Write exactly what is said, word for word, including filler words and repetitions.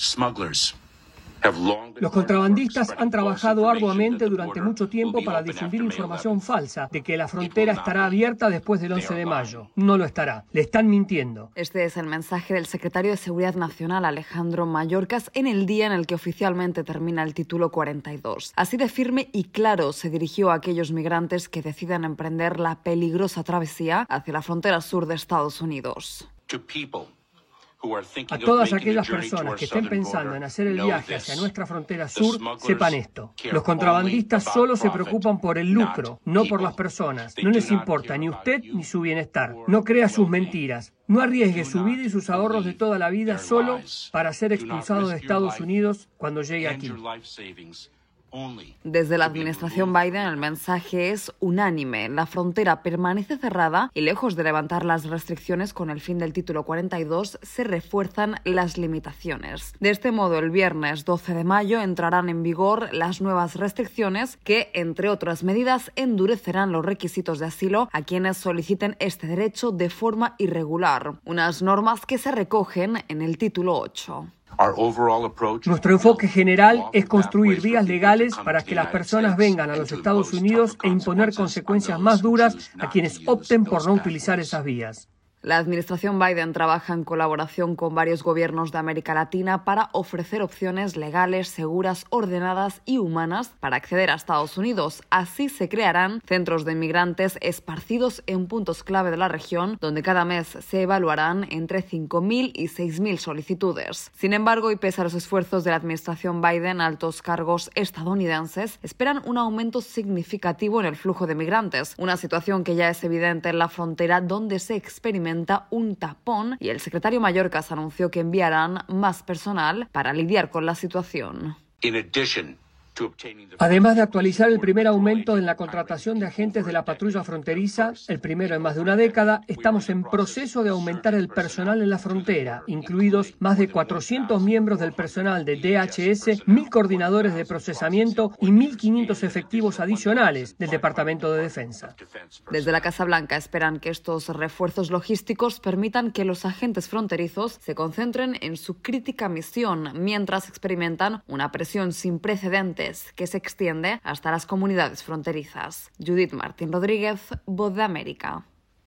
Los contrabandistas han trabajado arduamente durante mucho tiempo para difundir información falsa de que la frontera estará abierta después del once de mayo. No lo estará. Le están mintiendo. Este es el mensaje del secretario de Seguridad Nacional, Alejandro Mayorkas, en el día en el que oficialmente termina el título cuarenta y dos. Así de firme y claro se dirigió a aquellos migrantes que decidan emprender la peligrosa travesía hacia la frontera sur de Estados Unidos. A todas aquellas personas que estén pensando en hacer el viaje hacia nuestra frontera sur, sepan esto. Los contrabandistas solo se preocupan por el lucro, no por las personas. No les importa ni usted ni su bienestar. No crea sus mentiras. No arriesgue su vida y sus ahorros de toda la vida solo para ser expulsado de Estados Unidos cuando llegue aquí. Desde la administración Biden el mensaje es unánime. La frontera permanece cerrada y lejos de levantar las restricciones con el fin del título cuarenta y dos, se refuerzan las limitaciones. De este modo, el viernes doce de mayo entrarán en vigor las nuevas restricciones que, entre otras medidas, endurecerán los requisitos de asilo a quienes soliciten este derecho de forma irregular. Unas normas que se recogen en el título ocho. Nuestro enfoque general es construir vías legales para que las personas vengan a los Estados Unidos e imponer consecuencias más duras a quienes opten por no utilizar esas vías. La administración Biden trabaja en colaboración con varios gobiernos de América Latina para ofrecer opciones legales, seguras, ordenadas y humanas para acceder a Estados Unidos. Así se crearán centros de inmigrantes esparcidos en puntos clave de la región, donde cada mes se evaluarán entre cinco mil y seis mil solicitudes. Sin embargo, y pese a los esfuerzos de la administración Biden, altos cargos estadounidenses esperan un aumento significativo en el flujo de migrantes, una situación que ya es evidente en la frontera donde se experimenta un tapón, y el secretario Mayorkas anunció que enviarán más personal para lidiar con la situación. Además de actualizar el primer aumento en la contratación de agentes de la patrulla fronteriza, el primero en más de una década, estamos en proceso de aumentar el personal en la frontera, incluidos más de cuatrocientos miembros del personal de D H S, mil coordinadores de procesamiento y mil quinientos efectivos adicionales del Departamento de Defensa. Desde la Casa Blanca esperan que estos refuerzos logísticos permitan que los agentes fronterizos se concentren en su crítica misión mientras experimentan una presión sin precedentes que se extiende hasta las comunidades fronterizas. Judith Martín Rodríguez, Voz de América.